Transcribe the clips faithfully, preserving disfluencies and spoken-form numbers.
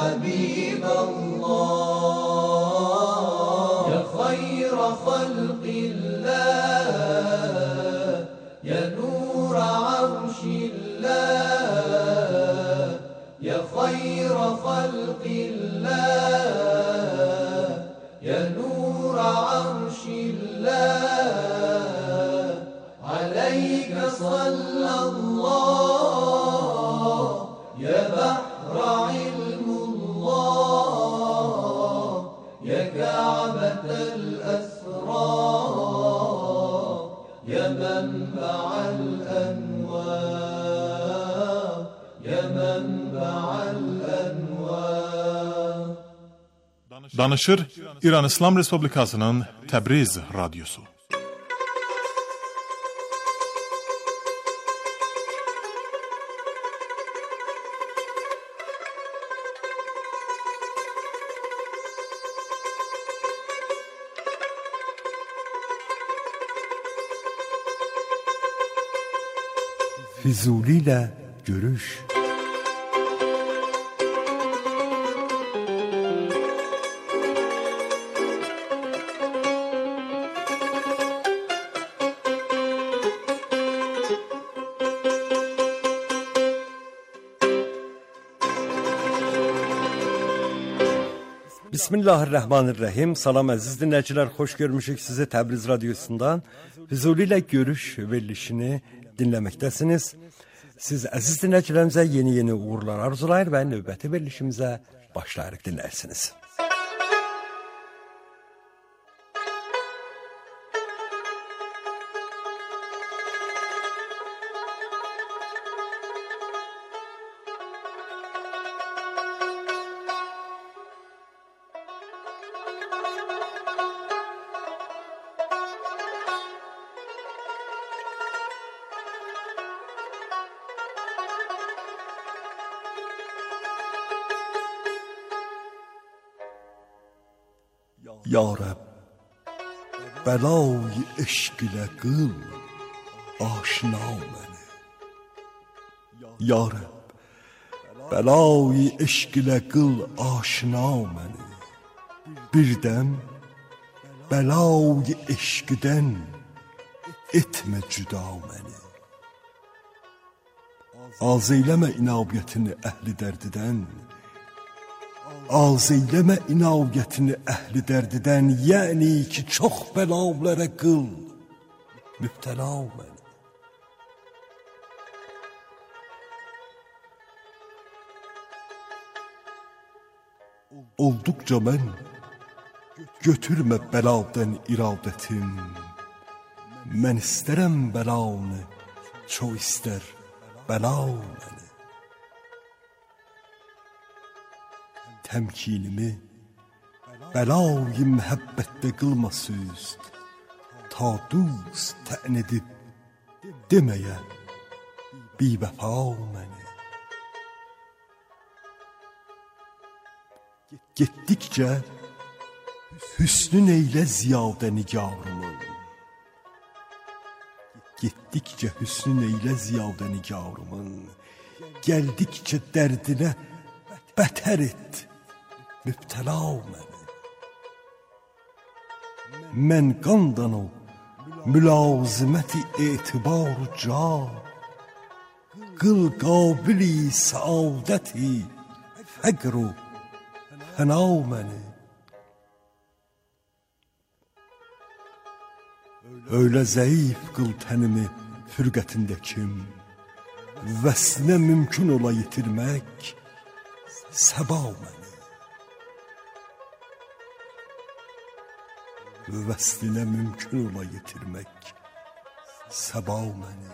حبيب الله يا خير خلق الله يا نور عرش الله يا خير خلق الله يا نور عرش الله عليك صلى الله يا بحر علم الله يا كعبة الأسرار يا منبع الأنوار يا منبع الأنوار. Danışır İran İslam Respublikasının Təbriz Radyosu. Füzuli ile görüş. Bismillahirrahmanirrahim. Salam əziz dinləyicilər, xoş görmüşük sizi Təbriz Radyosundan. Füzuli ilə görüş verilişini dinləməkdəsiniz. Siz əziz dinləyicilərimizə yeni-yeni uğurlar arzulayır və növbəti verilişimizə başlayarıq dinləyirsiniz. Ya Rəbb, bəla-i eşq ilə qıl aşina məni. Ya Rəbb, bəla-i eşq ilə qıl aşina məni. Birdəm bəla-i eşqdən etmə cüda məni. Az eyləmə inabiyyətini əhli dərdidən, az eyləmə inaviyyətini əhli dərdidən, yəni ki, çox bəlalərə qıl, mübtəla məni. Olduqca mən, götürmə bəladən iradətim, mən istərəm bəlanı, çox istər bəla məni. Təmkinimi bəla-i məhəbbətdə qılma süst, ta duz tən edib deməyə bivəfa məni. Getdikcə hüsnün eylə ziyadə nigarımın, getdikcə hüsnün eylə ziyadə nigarımın, gəldikcə dərdinə bətər et mübtəla məni. Mən qandan o mülaziməti etibar ca, qıl qabili səadəti fəqr o fəna məni. Öylə zəif qıl tənimi fürqətində kim, vəsnə mümkün ola yitirmək səba məni. Vəslinə mümkün ola yetirmək səba məni.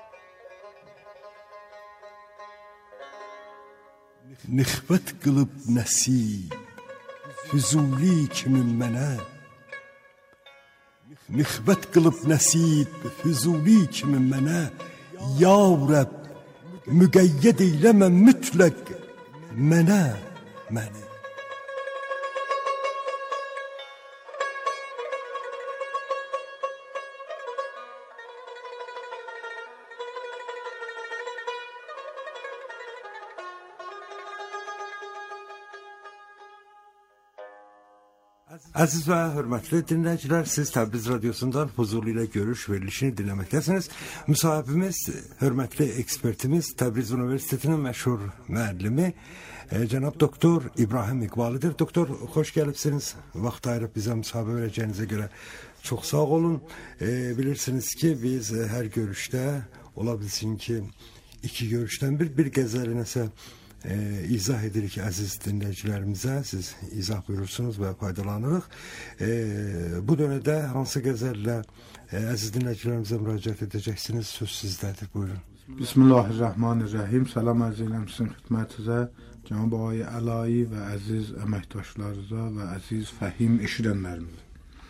Nixbət qılıb nəsib Füzuli kimi mənə, nixbət qılıb nəsib Füzuli kimi mənə, ya Rəbb, müqəyyəd eyləmə mütləq mənə, məni. Aziz və hörmətli dinləyicilər, siz Təbriz radiosundan huzurlu ilə görüş verilişini dinləməkdəsiniz. Müsahibimiz, hörmətli ekspertimiz, Təbriz Universitetinin məşhur müəllimi e, cənab doktor İbrahim İqbalıdır. Doktor, xoş gəlibsiniz. Vaxt ayırıb bizə müsahibə verəcəyinizə görə çox sağ olun. E, bilirsiniz ki, biz hər görüşdə ola bilsin ki, iki görüşdən bir, bir qəzəli nəsə E, izah edirik əziz dinləyicilərimizə. Siz izah buyurursunuz və faydalanırıq. E, bu dönədə hansı qəzəllə e, əziz dinləyicilərimizə müraciət edəcəksiniz? Söz sizdədir, buyurun. Bismillahirrahmanirrahim. Salam arz edirəm sizin xidmətinizə, cənab ağay Əlayi və əziz əməkdaşlarınıza və əziz fəhim eşidənlərimizə.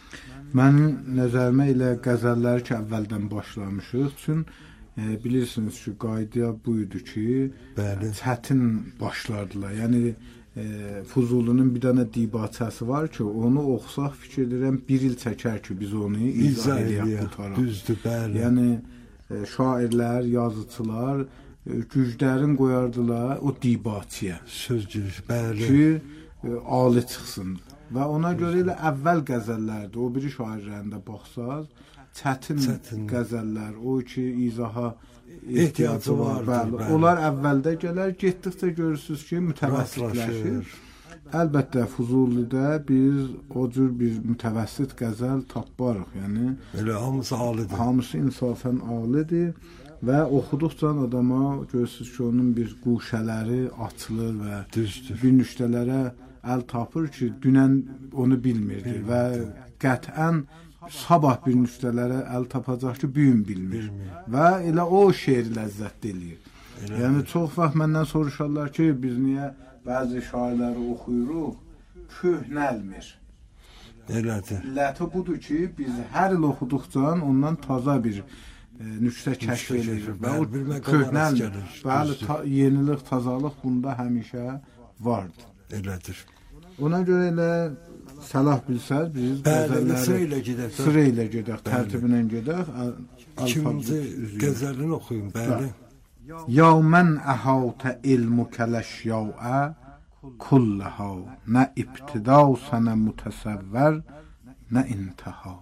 Mənim nəzərimə ilə qəzəlləri ki, əvvəldən başlamışıq üçün E, bilirsiniz ki, qayda buydu ki, bəli, çətin başlardılar. Yəni e, Fuzulunun bir dənə dibaçəsi var ki, onu oxusaq fikir edirəm bir il çəkər ki, biz onu izah edək qutaraq. Düzdür, bəli. Yəni e, şairlər, yazıçılar e, güclərin qoyardılar o dibaçiyə. Sözcülük, bəli. Ki, e, ali çıxsın. Və ona görə elə əvvəl qəzəllərdir. O biri şairlərində baxsaz, çətin, çətin qəzəllər, o ki, izaha ehtiyacı var. Bəli. Bəli. Onlar əvvəldə gələr, getdikcə görürsünüz ki, mütəvəssitləşir. Əlbəttə, Fuzulidə biz o cür bir mütəvəssit qəzəl tapbarıq. Yəni, elə hamısı alidir. Hamısı insafən alidir və oxuduqca adama görürsünüz ki, onun bir quşələri açılır və düzdür, bir nüktələrə əl tapır ki, dünən onu bilmirdi Bilmirdi. Və qətən sabah bir nüktələrə əl tapacaq ki, bugün bilmir. Bilmir. Və elə o şeir ləzzətli eləyir. Elə yəni, mi? Çox vaxt məndən soruşarlar ki, biz niyə bəzi şairləri oxuyuruq, köhnəlmir. Elədir. Ləti budur ki, biz hər il oxuduqca ondan taza bir e, nüktə kəşf edilir. Və o köhnəlmir. Bəli, ta, yenilik, tazalıq bunda həmişə vardır. Elədir. Ona görə elə səlah bilsəz, biz bəli, sıra ilə gedək. Sıra ilə gedək, tərtibinə gedək. İkinci qəzəlini oxuyun, bəli. Ya mən əhətə ilmu kələşyəə kulləhə nə ibtida sənə mütəsəvvər nə intihə.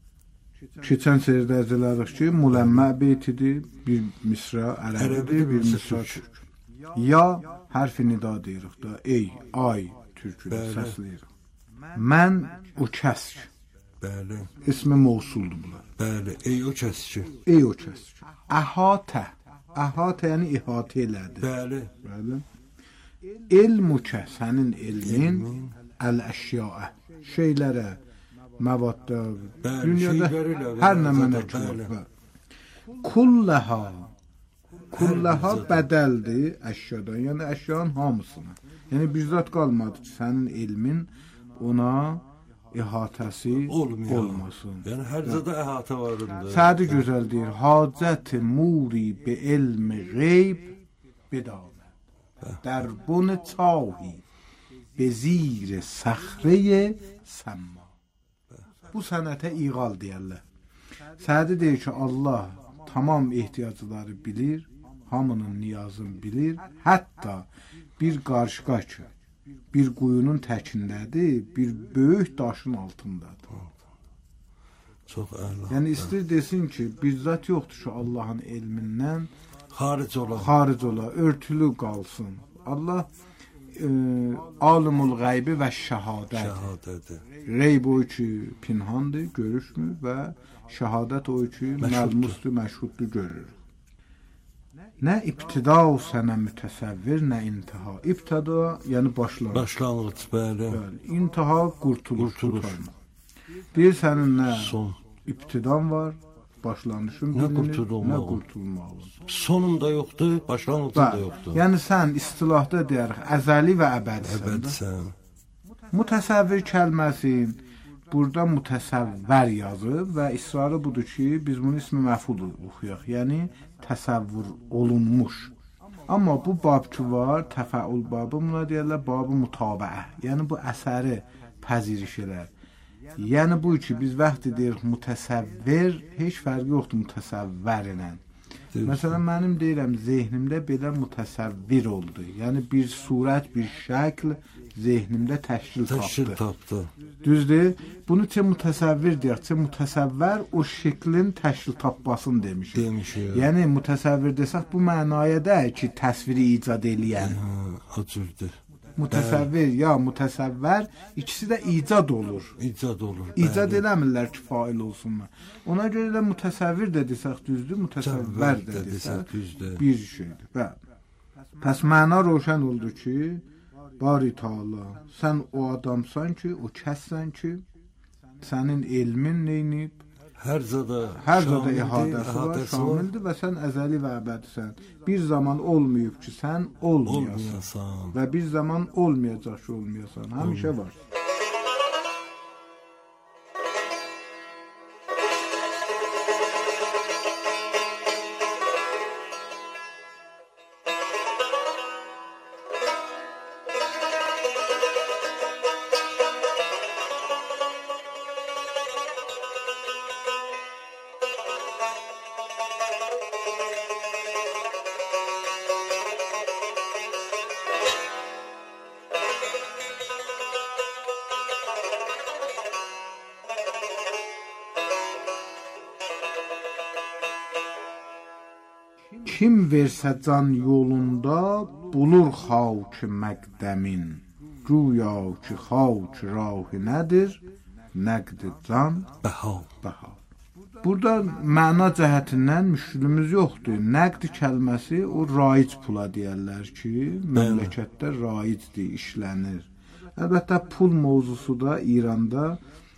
Keçən seyirdə əzələdik ki, müləmmə beytidir, bir misra ərəbidir, bir misra türk. Ya hərfi nida deyirik da, ey, ay türküdə səsləyirik. Mən o kəsk. Bəli. İsmi mövsuldur bunlar. Bəli, ey o kəsk. Ey o kəsk. Əhatə. Əhatə yəni ihatə elədi. Bəli. Bəli. İlmu kəs, sənin ilmin əl-əşyaə. Şeylərə, məvadda, dünyada hər nə mənək var. Kulləhə. Kulləhə bədəldir əşyadan, yəni əşyanın hamısına. Yəni bir zat qalmadı ki, sənin ilmin ona ihatəsi Olmuyor. olmasın. Yəni hər zada əhatə varındır. Sədi gözəl deyir, hacət-i muri bi ilmi qeyb bedamə. در بن چاهی به زیر صخره سما. Bu sənətə iğal deyərlər. Sədi deyir ki, Allah tamam ehtiyacları bilir, hamının niyazını bilir, hətta bir qarışqa ki, bir quyunun təkindədir, bir böyük daşın altındadır. Çox əla. Yəni istəyir desin ki, bir zat yoxdur ki, Allahın elmindən xaric ola, xaric ola, örtülü qalsın. Allah e, alimul qeybi və şəhadət. Şəhadədir. Qeyb o ki pinhandır, görüşmür və şəhadət o ki məlmusdur, məşhuddur, görür. Nə ibtida sənə mütəsəvvir, nə intiha. İbtida yəni başlanğıc. Başlanğıc, bəli. Bəli. İntiha qurtuluş. Qurtuluş. Bir sənin nə son ibtidan var, başlanışın nə bilinir, qurtulmaq, nə qurtulmaq. Sonunda yoxdur, başlanğıcında da yoxdur. Yəni sən istilahda deyərik, əzəli və əbədisən. Əbədisən. Mütəsəvvir kəlməsi burada mütəsəvvər yazıb və israrı budur ki, biz bunu ismi məful oxuyaq. Yəni təsəvvür olunmuş. Amma bu bab ki var, təfəul babı, buna deyirlər babı mütabəə. Yəni bu əsəri pəziriş elər. Yəni bu ki biz vaxt deyirik mütəsəvvir, heç fərqi yoxdur mütəsəvvər ilə. Məsələn, mənim deyirəm, zehnimdə belə mütəsəvvir oldu. Yəni bir surət, bir şəkl zehnimdə təşkil tapdı. Təşkil tapdı. Düzdür? Bunu çə mütəsəvvir deyək. Çə mütəsəvvər o şəklin təşkil tapmasını demişik. Demişik. Yəni mütəsəvvir desək bu mənaya da ki, təsviri icad eləyən. Ha, o cürdür. Mütəsəvvir ya mütəsəvvər ikisi də icad olur. İcad olur. İcad eləmirlər ki, fail olsunlar. Ona görə də mütəsəvvir də desək düzdür, mütəsəvvər də desək düzdür. Bir şeydir. Bəli. Pəs məna roşan oldu ki, Bari Taala, sən o adamsan ki, o kəssən ki, sənin elmin neynib? Hər zada Hər zada ihadəsi var, şamildir və sən əzəli və əbədisən. Bir zaman olmayıb ki, sən olmayasan. Və bir zaman olmayacaq ki, olmayasan. Həmişə var. Kim versə can yolunda bulur xavk məqdəmin. Güya ki xavk rahi nədir? Nəqd can bəha. Bəha. Burada məna cəhətindən müşkülümüz yoxdur. Nəqd kəlməsi o raic pula deyərlər ki, məmləkətdə raicdir, işlənir. Əlbəttə pul mövzusu da İranda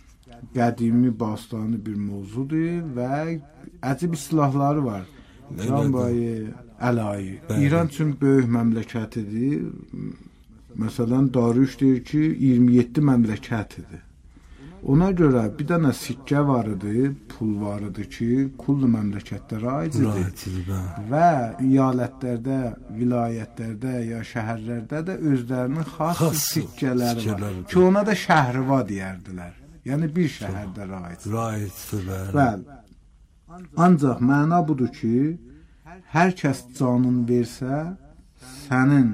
qədimi bastani bir mövzudur və əcib silahları var. Rambayı, əlayı. İran üçün böyük məmləkətidir. Məsələn, Darüş deyir ki, iyirmi yeddi məmləkətidir. Ona görə bir dənə sikkə var idi, pul var idi ki, kullu məmləkətdə raicidir. Və iyalətlərdə, vilayətlərdə ya şəhərlərdə də özlərinin xas, xas sikkələri var. Ki, ona da şəhriva deyərdilər. Yəni bir şəhərdə raicdir. Raicdir. Bəli. Ancaq məna budur ki, hər kəs canın versə, sənin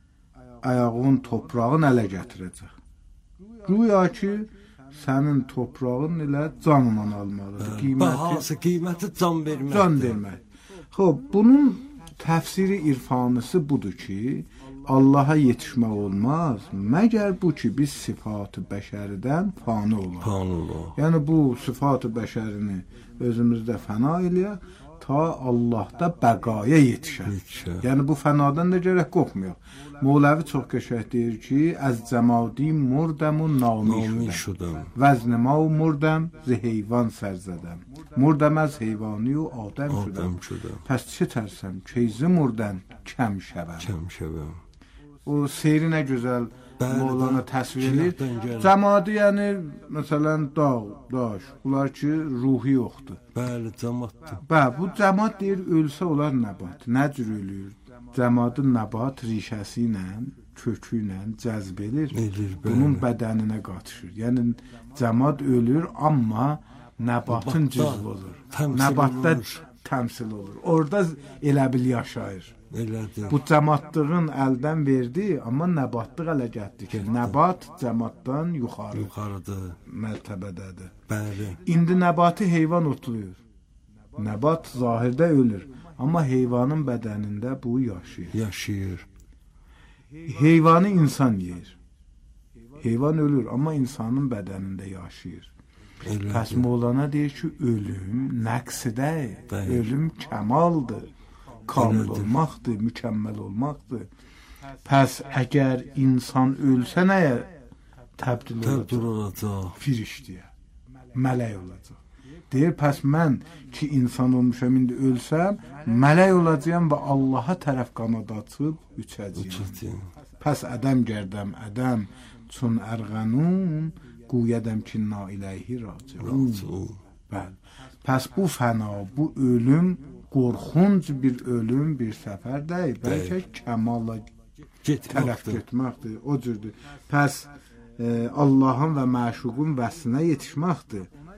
ayağın toprağın ələ gətirəcək. Güya ki, sənin toprağın ilə canla almalıdır. Bahası, qiyməti can vermək. Can vermək. Xoş, bunun təfsiri irfanısı budur ki, Allaha yetişmək olmaz, məgər bu ki, biz sifat-ı bəşəridən fani olaq. Fani olaq. Yəni, bu sifat-ı bəşərini özümüzdə fəna eləyək, ta Allahda bəqaya yetişək. Yəni, bu fənadan da gərək qorxmayaq. Mevləvi çox qəşəng deyir ki, əz cəmadi murdəmu nami şudəm. Vəznəma murdəm, zi heyvan sərzədəm. Murdəm əz heyvani u adəm şudəm. Pəs çi tərsən, keyzi murdən kəm şəvəm. Kəm şəvəm. O seyri nə gözəl Mevlana təsvir edir. Cəmadı, yəni, məsələn, dağ, daş, bunlar ki, ruhi yoxdur. Bəli, cəmaddır. Bəli, bu cəmad deyir, ölsə olar nəbat. Nə cür ölür? Cəmadın nəbat rişəsi ilə, kökü ilə cəzb edir. Bunun bədəninə qatışır. Yəni, cəmad ölür, amma nəbatın cüzv olur. Nəbatda təmsil olur. Orada elə bil yaşayır. Elədir. Bu cəmatlığın əldən verdi, amma nəbatlıq ələ getdi ki, nəbat cəmatdan yuxarı. Yuxarıdır. Mərtəbədədir. Bəli. İndi nəbatı heyvan otluyur. Nəbat zahirdə ölür, amma heyvanın bədənində bu yaşayır. Yaşayır. Heyvanı insan yeyir. Heyvan ölür, amma insanın bədənində yaşayır. Pəs Mevlana deyir ki, ölüm nəqsidir, ölüm kəmaldır. Kamil olmaqdır, mükəmməl olmaqdır. Pəs əgər insan ölsə nəyə təbdil olacaq? Firiştiyə, mələk olacaq. Deyir, pəs mən ki, insan olmuşam, indi ölsəm, mələk olacağım və Allaha tərəf qanad açıb üçəcəyim. Pəs ədəm gərdəm, ədəm, çun ərğənun, quyədəm ki, nailəyhi racun. Bəli. Pəs bu fəna, bu ölüm, qorxunc bir ölüm, bir səfər deyil, bəlkə kəmala tərəf getməkdir, o cürdür. Pəs e, Allahın və məşuqun vəslinə yetişməkdir,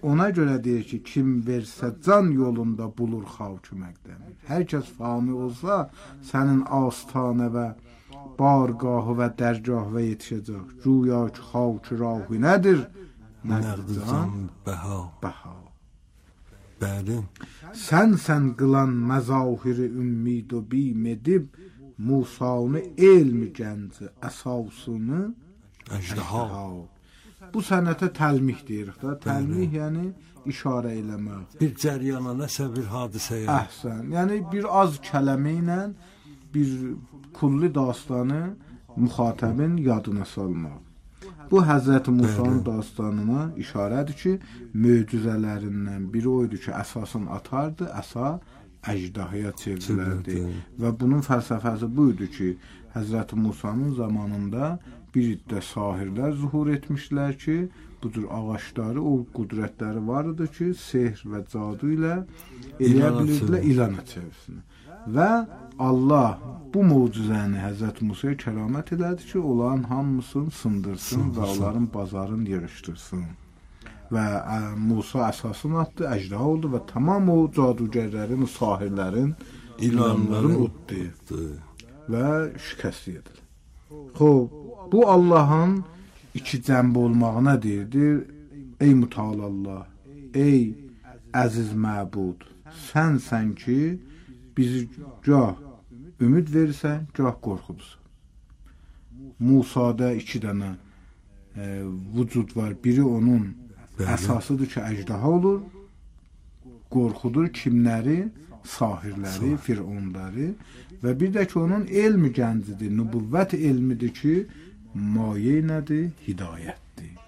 ona görə deyir ki, kim versə can yolunda bulur xavki məqdəmi. Hər kəs fani olsa, sənin astanə və bargahı və dərgahı yetişəcək. Güya ki, xavki rahi nədir? Nəqd can bəha. Bəha. Bəli. Sən sən qılan məzahiri ümmid o bim edib, Musanı elmi gənci əsasını əjdaha. Bu sənətə təlmih deyirik da. Təlmih yəni işarə eləmək. Bir cəriyana, nəsə bir hadisəyə. Əhsən. Yəni bir az kələmə ilə bir kulli dastanı müxatəbin yadına salmaq. Bu Həzrət Musa'nın dastanına işarədir ki, möcüzələrindən biri oydu ki, əsasını atardı, əsa əjdahaya çevrilərdi. Və bunun fəlsəfəsi buydu ki, Həzrət Musa'nın zamanında bir iddə sahirlər zuhur etmişlər ki, bu cür ağaçları, o qudrətləri var idi ki, sehr və cadu ilə eləyə bilirdilər ilana çevirsin. Və Allah bu mucizəni Həzrət Musa'ya kəramət elədi ki, onların hamısını sındırsın və onların bazarını yığışdırsın. Və ə, Musa əsasını atdı, əcdaha oldu və tamam o cadugərlərin, o sahirlərin ilanların utdu və şikəst edilir. Xob, bu Allahın iki cəmb olmağına deyirdir. Ey mütəal ey əziz məbud, sənsən ki, bizi gah ümid verirsən, gah qorxudursan. Musa'da iki dənə e, vücud var. Biri onun Bəli. Əsasıdır ki, əcdaha olur, qorxudur kimləri, sahirləri, Sahir. Fironları və bir də ki, onun elmi gəncidir, nübüvvət elmidir ki, maye nədir? Hidayətdir.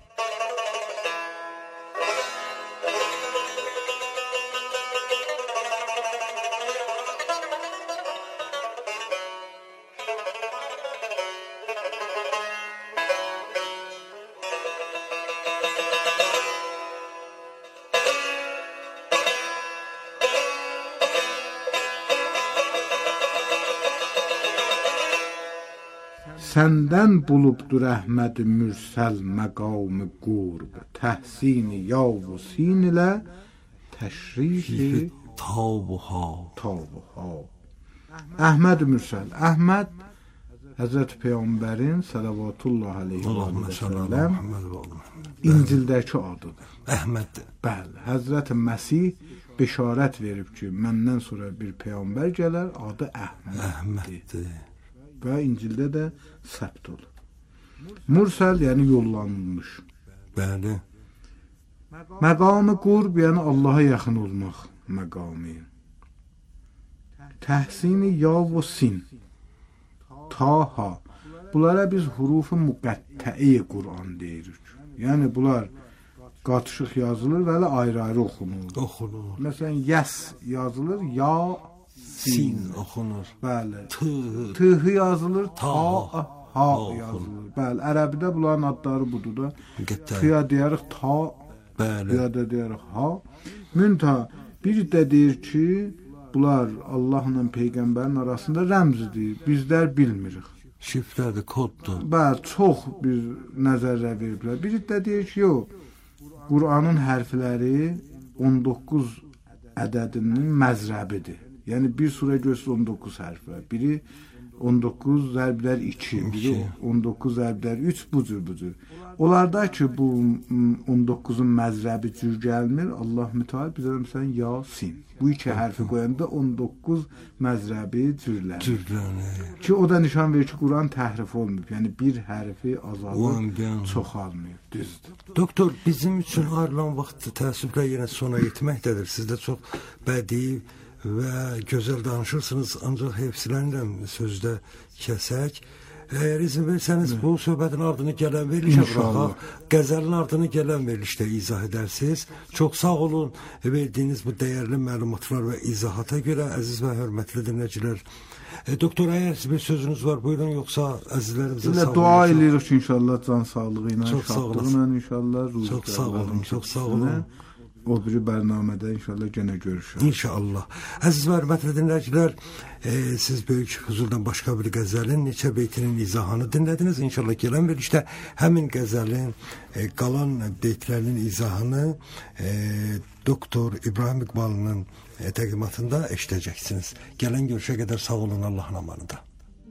Səndən bulubdur Əhməd mürsəl məqamı qurb, təhsini yav-u sin ilə təşrifi tabuha. tabuha. Əhməd mürsəl. Əhməd Həzrət Peyğəmbərin salavatullah aleyhi və səlləm İncildəki adıdır. Əhməd. Bəli. Həzrət Məsih bəşarət verib ki, məndən sonra bir peyğəmbər gələr, adı Əhməddir. Və İncildə də səbt olur. Mürsəl yəni yollanılmış. Bəli. Məqamı qurb yəni Allaha yaxın olmaq məqamı. Təhsini yav və sin. Taha. Bunlara biz hurufu müqəttəi Qur'an deyirik. Yəni bunlar qatışıq yazılır və elə ayrı-ayrı oxunur. Oxunur. Məsələn, yəs yazılır, ya sin oxunur. Bəli. Tı. Tı yazılır, ta, ta ha yazılır. Bəli, ərəbdə bunların adları budur da. Tıya deyirik ta, bəli. Ya da deyirik ha. Münta bir də deyir ki, bunlar Allahla peyğəmbərin arasında rəmzidir. Bizlər bilmirik. Şifrədir, koddur. Bəli, çox bir nəzərə veriblər. Bir də deyir ki, yox. Qur'anın hərfləri on doqquz ədədinin məzrəbidir. Yəni bir surə göstər on doqquz hərf var. Biri on doqquz zərblər iki, biri on doqquz zərblər üç, bu cür bu cür. Onlarda ki bu on doqquzun məzrəbi cür gəlmir. Allah mütəal bizə məsələn Yasin. Bu iki hərfi qoyanda on doqquz məzrəbi cürlənir. Cürlənir. Ki o da nişan verir ki, Quran təhrif olmayıb. Yəni bir hərfi azalıb, çoxalmayıb. Düzdür. Doktor, bizim üçün ayrılan vaxt təəssüflə yenə sona yetməkdədir. Siz də çox bədii və gözəl danışırsınız, ancaq hepsilənirəm sözdə kəsək. Əgər izin versəniz, bu söhbətin ardını gələn verilişə buraxaq, qəzəlin ardını gələn verilişdə izah edərsiniz. Çox sağ olun, verdiyiniz bu dəyərli məlumatlar və izahata görə, əziz və hörmətli dinləyicilər. E, doktor, əgər bir sözünüz var, buyurun, yoxsa əzizlərimizə sağ olun. Dua edirik ki, inşallah can sağlığı ilə, şadlığı ilə, inşallah. Çox sağ olun, çox sağ olun. o biri bərnamədə inşallah yenə görüşürük. İnşallah. Əziz və hörmətli dinləyicilər, e, siz böyük huzurdan başqa bir qəzəlin neçə beytinin izahını dinlədiniz. İnşallah gələn verilişdə həmin qəzəlin e, qalan beytlərinin izahını e, Doktor İbrahim İqbalının e, təqdimatında eşidəcəksiniz. Gələn görüşə qədər sağ olun, Allahın amanında.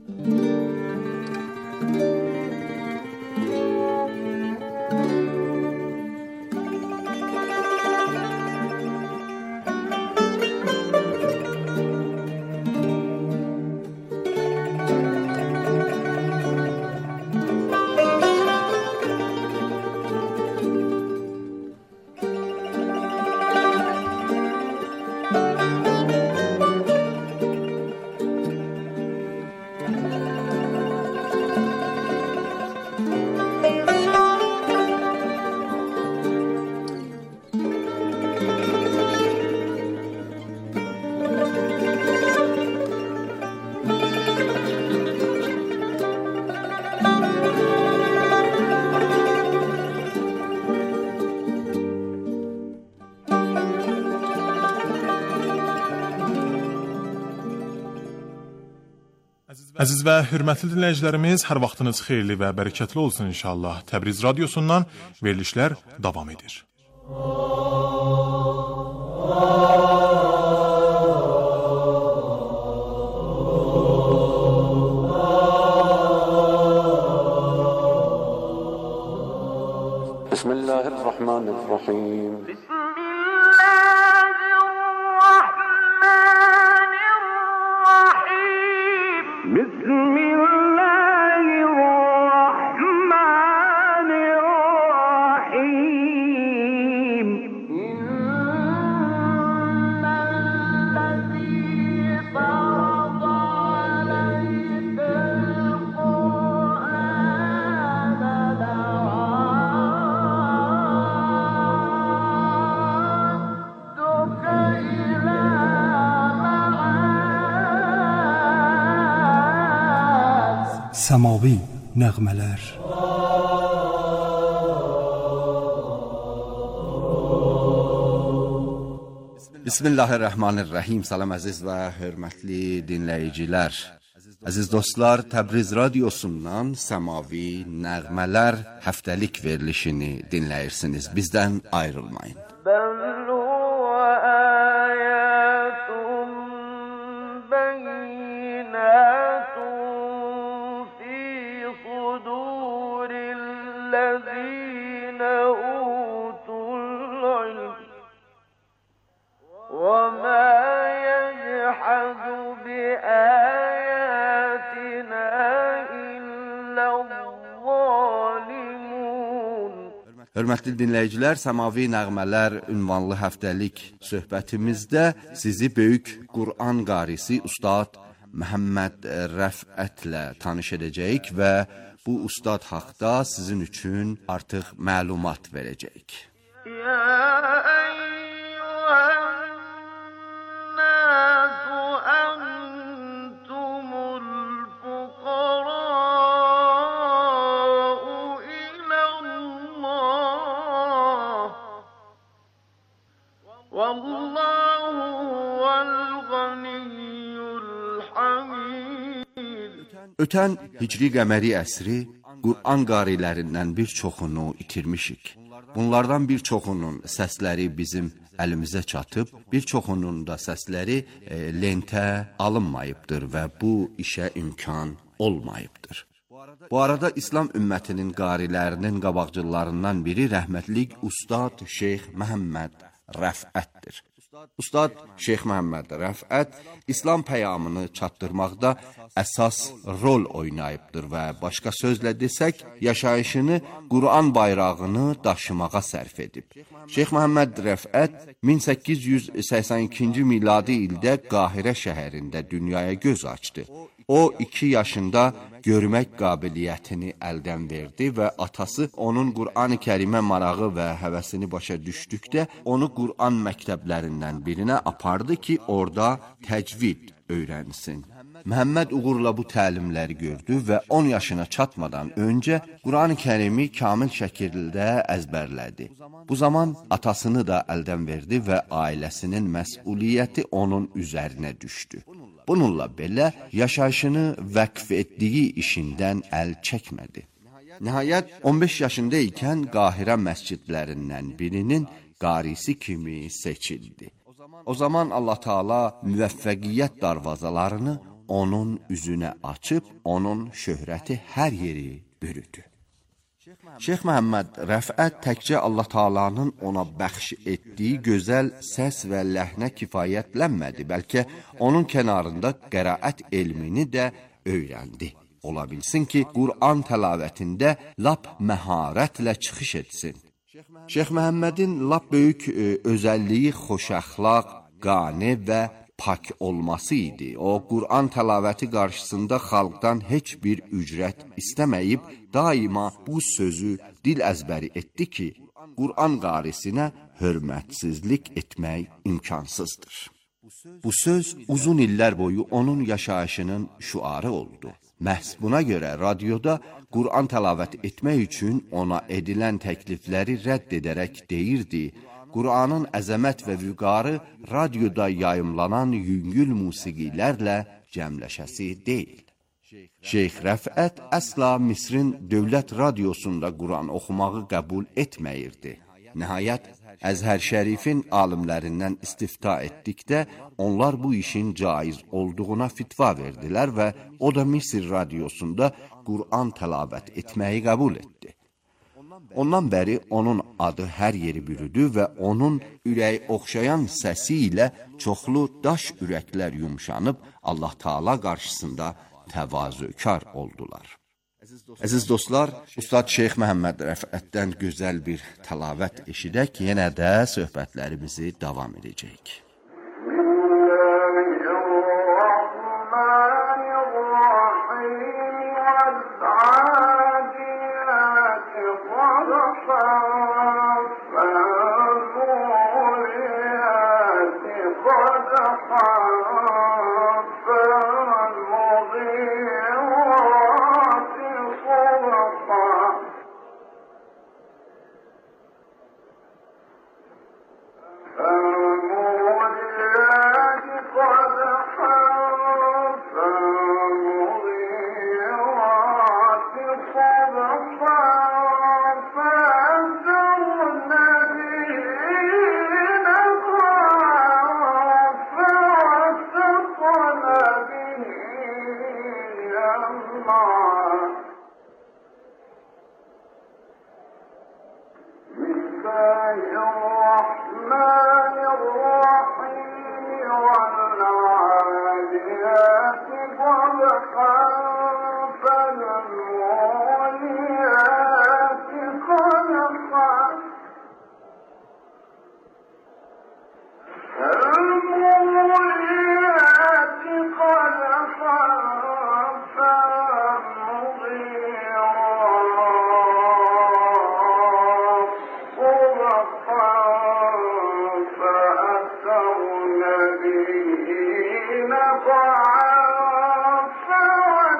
Əziz və hörmətli dinləyicilərimiz, hər vaxtınız xeyirli və bərəkətli olsun inşallah. Təbriz radiosundan verilişlər davam edir. Bismillahirrahmanirrahim. Səmavi nəğmələr. Bismillahirrahmanirrahim. Salam əziz və hörmətli dinləyicilər. Əziz dostlar, Təbriz radiosundan Səmavi nəğmələr həftəlik verilişini dinləyirsiniz. Bizdən ayrılmayın. Hörmətli dinləyicilər, Səmavi nəğmələr ünvanlı həftəlik söhbətimizdə sizi böyük Qur'an qarisi Ustad Məhəmməd Rəfətlə tanış edəcəyik və bu ustad haqda sizin üçün artıq məlumat verəcəyik. Ötən Hicri qəməri əsri Qur'an qarilərindən bir çoxunu itirmişik. Bunlardan bir çoxunun səsləri bizim əlimizə çatıb, bir çoxunun da səsləri e, lentə alınmayıbdır və bu işə imkan olmayıbdır. Bu arada İslam ümmətinin qarilərinin qabaqcıllarından biri rəhmətlik Ustad Şeyx Məhəmməd Rəfətdir. Ustad Şeyx Məhəmməd Rəfət İslam pəyamını çatdırmaqda əsas rol oynayıbdır və başqa sözlə desək, yaşayışını Qur'an bayrağını daşımağa sərf edib. Şeyx Məhəmməd Rəfət min səkkiz yüz səksən ikinci miladi ildə Qahirə şəhərində dünyaya göz açdı. o iki yaşında görmək qabiliyyətini əldən verdi və atası onun Qur'an-ı Kərimə marağı və həvəsini başa düşdükdə onu Qur'an məktəblərindən birinə apardı ki, orada təcvid öyrənsin. Məhəmməd uğurla bu təlimləri gördü və on yaşına çatmadan öncə Qur'an-ı Kərimi kamil şəkildə əzbərlədi. Bu zaman atasını da əldən verdi və ailəsinin məsuliyyəti onun üzərinə düşdü. Bununla belə yaşayışını vəqf etdiyi işindən əl çəkmədi. Nəhayət on beş yaşında ikən Qahirə məscidlərindən birinin qarisi kimi seçildi. O zaman Allah Taala müvəffəqiyyət darvazalarını onun üzünə açıb, onun şöhrəti hər yeri bürüdü. Şeyx Məhəmməd Rəfət təkcə Allah Taalanın ona bəxş etdiyi gözəl səs və ləhnə kifayətlənmədi, bəlkə onun kənarında qəraət elmini də öyrəndi. Ola bilsin ki, Qur'an təlavətində lap məharətlə çıxış etsin. Şeyx Məhəmmədin lap böyük e, özəlliyi xoşəxlaq, qane və pak olması idi. O, Qur'an təlavəti qarşısında xalqdan heç bir ücrət istəməyib, daima bu sözü dil əzbəri etdi ki, Qur'an qarisinə hörmətsizlik etmək imkansızdır. Bu söz uzun illər boyu onun yaşayışının şüarı oldu. Məhz buna görə radioda Qur'an təlavət etmək üçün ona edilən təklifləri rədd edərək deyirdi, Qur'anın əzəmət və vüqarı radioda yayımlanan yüngül musiqilərlə cəmləşəsi deyil. Şeyx Rəfət əsla Misrin dövlət radiosunda Qur'an oxumağı qəbul etməyirdi. Nəhayət, Əzhər Şərifin alimlərindən istifta etdikdə, onlar bu işin caiz olduğuna fitva verdilər və o da Misir radiosunda Qur'an təlavət etməyi qəbul etdi. Ondan bəri onun adı hər yeri bürüdü və onun ürəyi oxşayan səsi ilə çoxlu daş ürəklər yumşanıb Allah Taala qarşısında təvazökar oldular. Əziz dostlar, Ustad Şeyx Məhəmməd Rəfətdən gözəl bir təlavət eşidək, yenə də söhbətlərimizi davam edəcəyik. فَأَثَرْنَ بِهِ نَقْعًا فَوَسَطْنَ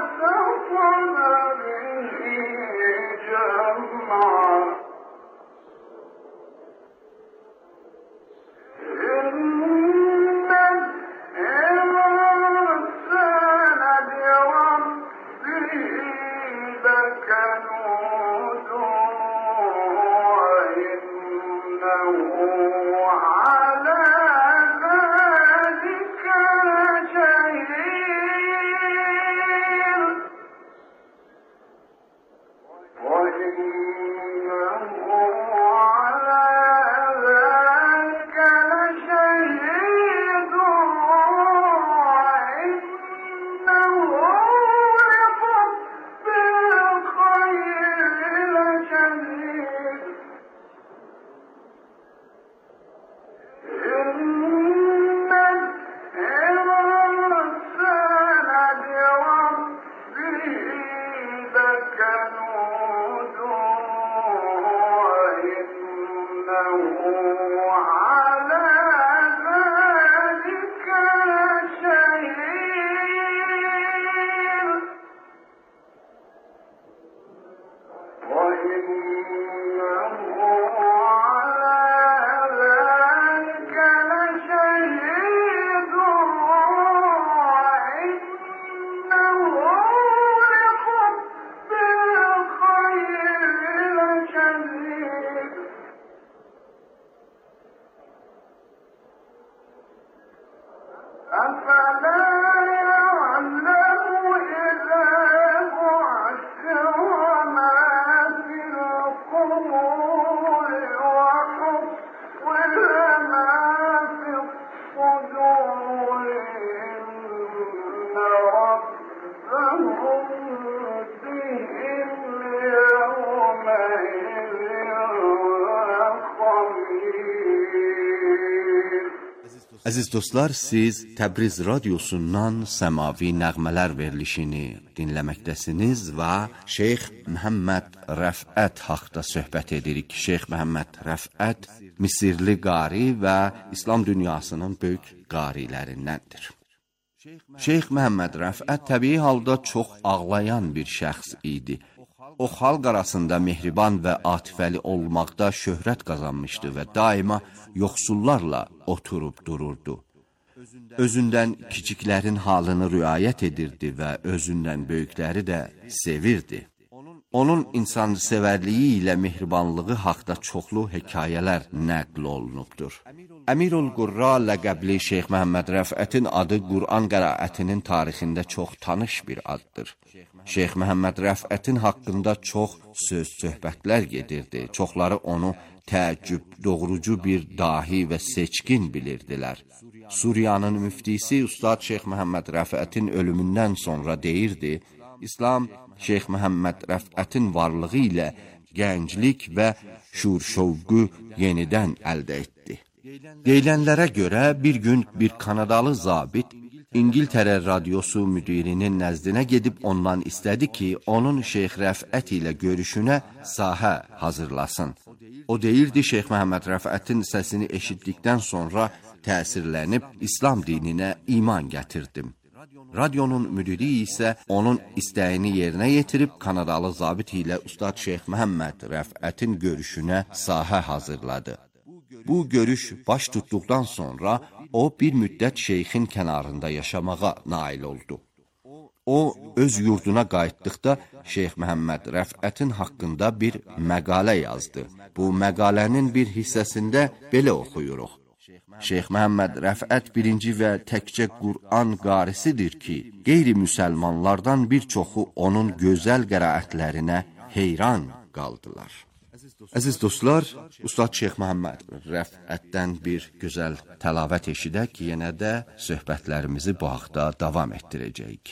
Əziz dostlar, siz Təbriz radiosundan səmavi nəğmələr verilişini dinləməkdəsiniz və Şeyx Məhəmməd Rəfət haqda söhbət edirik. Şeyx Məhəmməd Rəfət Misirli qari və İslam dünyasının böyük qarilərindəndir. Şeyx Məhəmməd Rəfət təbii halda çox ağlayan bir şəxs idi. O, xalq arasında mehriban və atifəli olmaqda şöhrət qazanmışdı və daima yoxsullarla oturub dururdu. Özündən kiçiklərin halını riayət edirdi və özündən böyükləri də sevirdi. Onun insansevərliyi ilə mehribanlığı haqda çoxlu hekayələr nəql olunubdur. Əmirul Qurra ləqəbli Şeyx Məhəmməd Rəfətin adı Qur'an qəraətinin tarixində çox tanış bir addır. Şeyx Məhəmməd Rəfətin haqqında çox söz-söhbətlər gedirdi. Çoxları onu təəccüb doğurucu bir dahi və seçkin bilirdilər. Suriyanın müftisi Ustad Şeyx Məhəmməd Rəfətin ölümündən sonra deyirdi, İslam Şeyx Məhəmməd Rəfətin varlığı ilə gənclik və şur-şövqü yenidən əldə etdi. Deyilənlərə görə bir gün bir Kanadalı zabit İngiltərə radiosu müdirinin nəzdinə gedib ondan istədi ki, onun Şeyx Rəfət ilə görüşünə sahə hazırlasın. O deyirdi, Şeyx Məhəmməd Rəfətin səsini eşitdikdən sonra təsirlənib İslam dininə iman gətirdim. Radionun müdiri isə onun istəyini yerinə yetirib Kanadalı zabit ilə Ustad Şeyx Məhəmməd Rəfətin görüşünə sahə hazırladı. Bu görüş baş tutduqdan sonra o bir müddət şeyxin kənarında yaşamağa nail oldu. O, öz yurduna qayıtdıqda Şeyx Məhəmməd Rəfətin haqqında bir məqalə yazdı. Bu məqalənin bir hissəsində belə oxuyuruq. Şeyx Məhəmməd Rəfət birinci və təkcə Qur'an qarisidir ki, qeyri-müsəlmanlardan bir çoxu onun gözəl qəraətlərinə heyran qaldılar. Əziz dostlar, Ustad Şeyx Məhəmməd Rəfətdən bir gözəl təlavət eşidək, yenə də söhbətlərimizi bu haqda davam etdirəcəyik.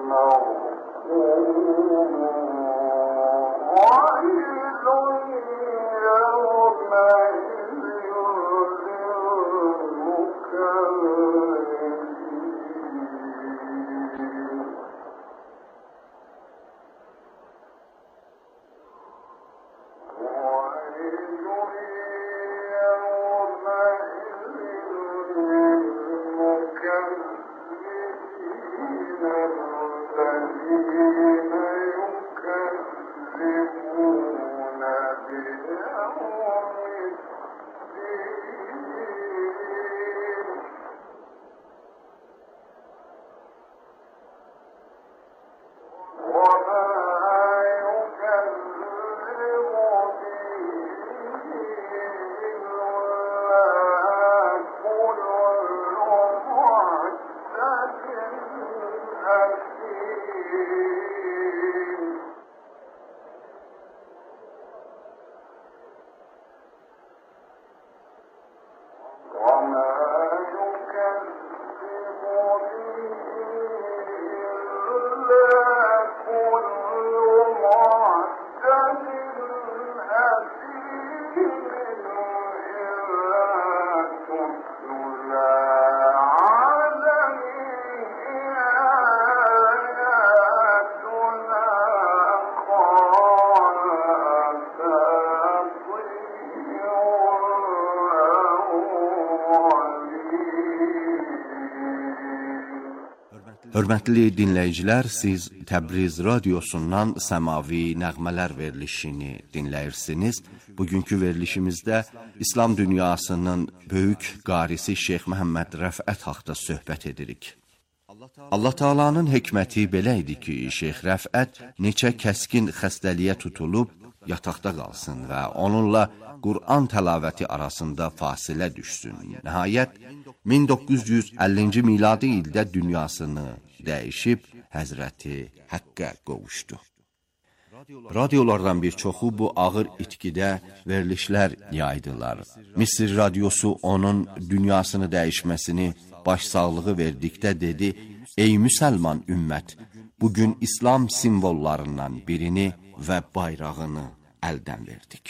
Hörmətli dinləyicilər, siz Təbriz radiosundan səmavi nəğmələr verilişini dinləyirsiniz. Bugünkü verilişimizdə İslam dünyasının böyük qarisi Şeyx Məhəmməd Rəfət haqda söhbət edirik. Allah Taala'nın hikməti belə idi ki, Şeyx Rəfət neçə kəskin xəstəliyə tutulub yataqda qalsın və onunla Qur'an təlavəti arasında fasilə düşsün. Nəhayət, min doqquz yüz əllinci miladi ildə dünyasını dəyişib Həzrəti Həqqə qovuşdu. Radiolardan bir çoxu bu ağır itkidə verilişlər yaydılar. Misir radiosu onun dünyasını dəyişməsini başsağlığı verdikdə dedi: "Ey müsəlman ümmət, bugün İslam simvollarından birini və bayrağını əldən verdik."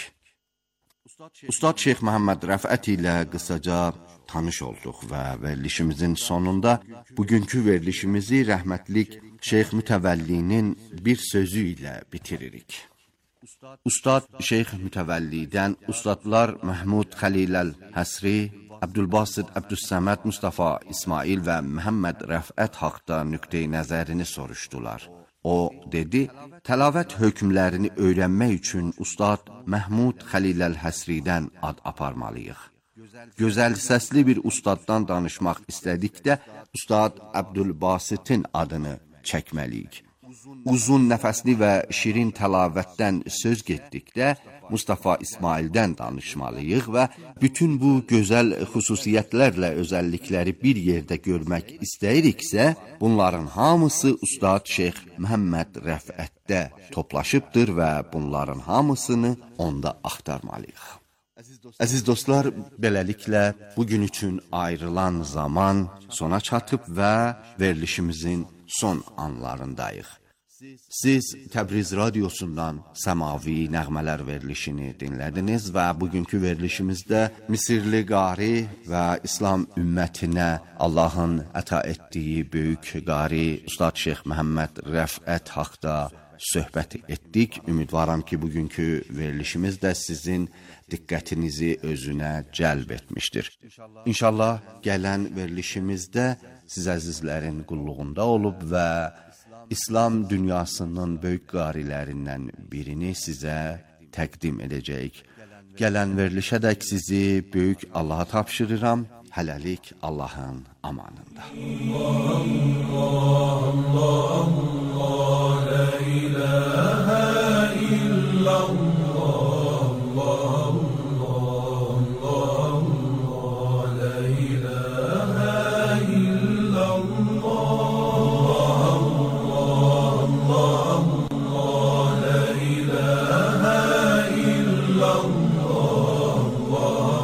Ustad Şeyx Məhəmməd Rəfət ilə qısaca tanış olduq və verilişimizin sonunda bugünkü verilişimizi rəhmətlik Şeyx Mütəvəllinin bir sözü ilə bitiririk. Ustad Şeyx Mütəvəllidən ustadlar Məhmud Xəliləl Həsri, Əbdülbasit Əbdüssəməd Mustafa İsmail və Məhəmməd Rəfət haqda nüqteyi nəzərini soruşdular. O dedi, təlavət hökmlərini öyrənmək üçün Ustad Məhmud Xəliləl Həsridən ad aparmalıyıq. Gözəl səsli bir ustaddan danışmaq istədikdə Ustad Əbdülbasitin adını çəkməliyik. Uzun nəfəsli və şirin təlavətdən söz getdikdə Mustafa İsmaildən danışmalıyıq və bütün bu gözəl xüsusiyyətlərlə özəllikləri bir yerdə görmək istəyiriksə, bunların hamısı Ustad Şeyx Məhəmməd Rəfətdə toplaşıbdır və bunların hamısını onda axtarmalıyıq. Əziz dostlar, beləliklə bugün üçün ayrılan zaman sona çatıb və verilişimizin son anlarındayıq. Siz Təbriz radiosundan səmavi nəğmələr verilişini dinlədiniz və bugünkü verilişimizdə Misirli qari və İslam ümmətinə Allahın əta etdiyi böyük qari Ustad Şeyx Məhəmməd Rəfət haqda söhbət etdik. Ümidvaram ki, bugünkü verilişimiz də sizin diqqətinizi özünə cəlb etmişdir. İnşallah gələn verilişimizdə siz əzizlərin qulluğunda olub və İslam dünyasının böyük qarilərindən birini sizə təqdim edəcəyik. Gələn verilişədək sizi böyük Allaha tapşırıram. Hələlik Allahın amanında. Allah, Allah, Allah, la ilahe illallah, Allah, Allah, Allah, la ilahe illallah, Allah, Allah, la ilahe illallah.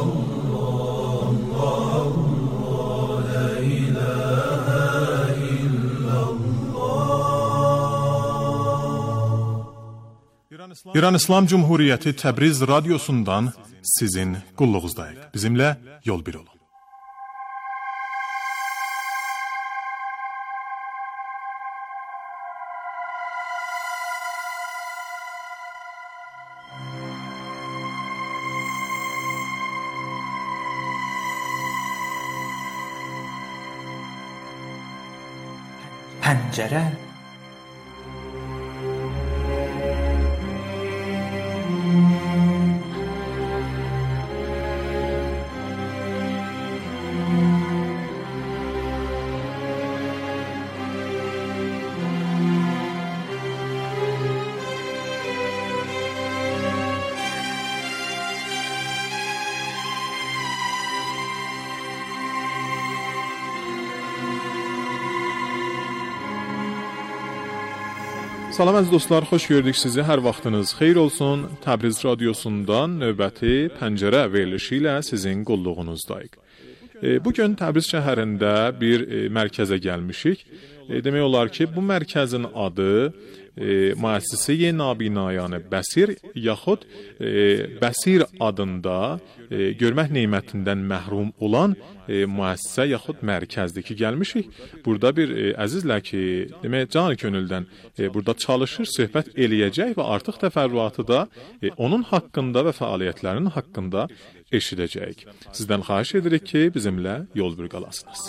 La ilahe illallah. İran İslam Cumhuriyeti Təbriz radyosundan sizin qulluğunuzdayıq. Bizimlə yol bir olun. Pəncərə. Salam əziz dostlar, xoş gördük sizi. Hər vaxtınız xeyir olsun. Təbriz radyosundan növbəti pəncərə verilişi ilə sizin qulluğunuzdayıq. E, bugün Təbriz şəhərində bir e, mərkəzə gəlmişik. E, demək olar ki, bu mərkəzin adı e, müəssisəyə nabinayanə Bəsir yaxud e, Bəsir adında e, görmək nemətindən məhrum olan e, müəssisə yaxud mərkəzdir ki, gəlmişik. Burada bir e, əzizlə ki, demək can könüldən e, burada çalışır, söhbət eləyəcək və artıq təfərrüatı da e, onun haqqında və fəaliyyətlərinin haqqında eşidəcəyik. Sizdən xahiş edirik ki, bizimlə yol bir qalasınız.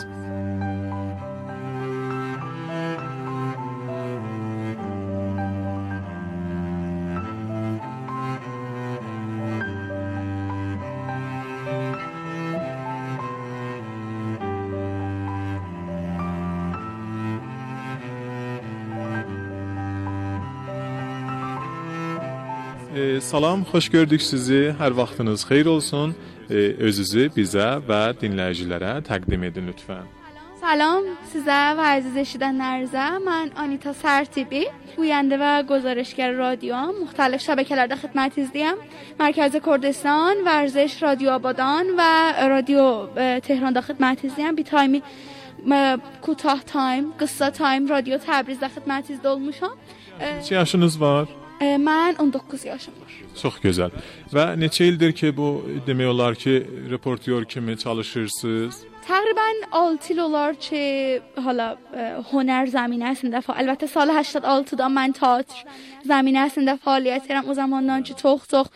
Ee, salam, xoş gördük sizi. Hər vaxtınız xeyir olsun. Ee, özünüzü bizə və dinləyicilərə təqdim edin lütfən. سلام sizə və əziz eşidənlərinizə. Mən Anita Sərtibi, guyəndə və گزارشگر رادیوام. مختلف şəbəkələrdə xidmətinizdəyəm. Mərkəzi Kurdistan, Vərziş, Radyo Abadan və Radyo Tehran'da xidmətinizdəyəm. Bir taymi کوتاه تایم، qısa time Radyo Təbrizdə xidmətinizdə olmuşam. Neçə yaşınız var? Mən on doqquz yaşım var. Çox gözəl. Və neçə ildir ki, bu demək olar ki, reportyor kimi çalışırsınız? تقریبا altı il olar ki, hala هنر زمینəsində fəal. Əlbəttə sal هشتاد و altıda mən teatr زمینəsində fəaliyyət edirəm. O zamandan ki, çox-çox